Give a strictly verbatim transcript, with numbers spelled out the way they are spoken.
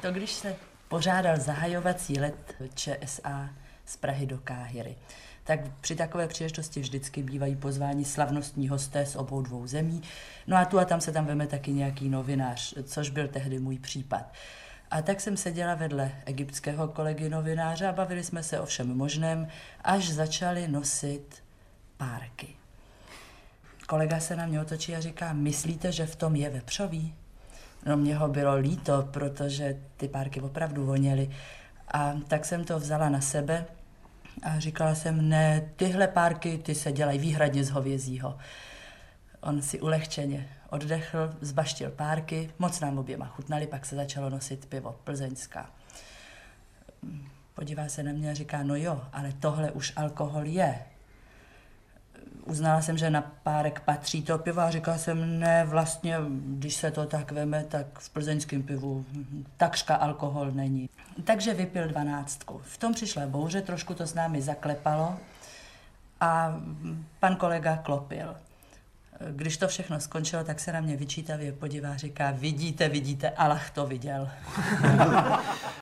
To když se pořádal zahajovací let ČSA z Prahy do Káhiry, tak při takové příležitosti vždycky bývají pozváni slavnostní hosté z obou dvou zemí. No a tu a tam se tam veme taky nějaký novinář, což byl tehdy můj případ. A tak jsem seděla vedle egyptského kolegy novináře a bavili jsme se o všem možném, až začali nosit párky. Kolega se na mě otočí a říká, myslíte, že v tom je vepřový? No mě ho bylo líto, protože ty párky opravdu voněly. A tak jsem to vzala na sebe a říkala jsem, ne, tyhle párky, ty se dělají výhradně z hovězího. On si ulehčeně oddechl, zbaštil párky, moc nám oběma chutnali, pak se začalo nosit pivo plzeňská. Podívá se na mě a říká, no jo, ale tohle už alkohol je. Uznala jsem, že na párek patří to pivo a říkala jsem, ne, vlastně, když se to tak veme, tak v plzeňském pivu takřka alkohol není. Takže vypil dvanáctku. V tom přišla bouře, trošku to s námi zaklepalo a pan kolega klopil. Když to všechno skončilo, tak se na mě vyčítavě podívá a říká, vidíte, vidíte, Allah to viděl.